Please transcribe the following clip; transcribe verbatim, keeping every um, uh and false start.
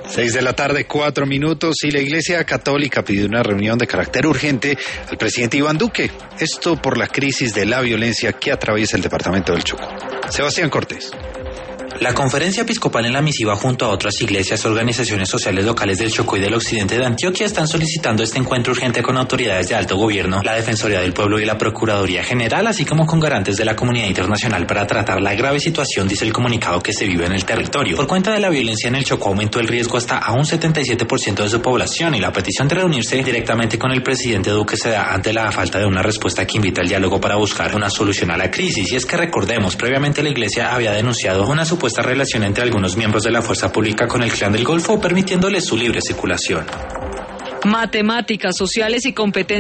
Seis de la tarde, cuatro minutos, y la Iglesia Católica pidió una reunión de carácter urgente al presidente Iván Duque. Esto por la crisis de la violencia que atraviesa el departamento del Chocó. Sebastián Cortés. La Conferencia Episcopal en la misiva junto a otras iglesias, organizaciones sociales locales del Chocó y del occidente de Antioquia están solicitando este encuentro urgente con autoridades de alto gobierno, la Defensoría del Pueblo y la Procuraduría General, así como con garantes de la comunidad internacional para tratar la grave situación, dice el comunicado, que se vive en el territorio. Por cuenta de la violencia en el Chocó aumentó el riesgo hasta a un setenta y siete por ciento de su población, y la petición de reunirse directamente con el presidente Duque se da ante la falta de una respuesta que invita al diálogo para buscar una solución a la crisis. Y es que recordemos, previamente la iglesia había denunciado una supuesta esta relación entre algunos miembros de la fuerza pública con el Clan del Golfo, permitiéndoles su libre circulación. Matemáticas, sociales y competencias.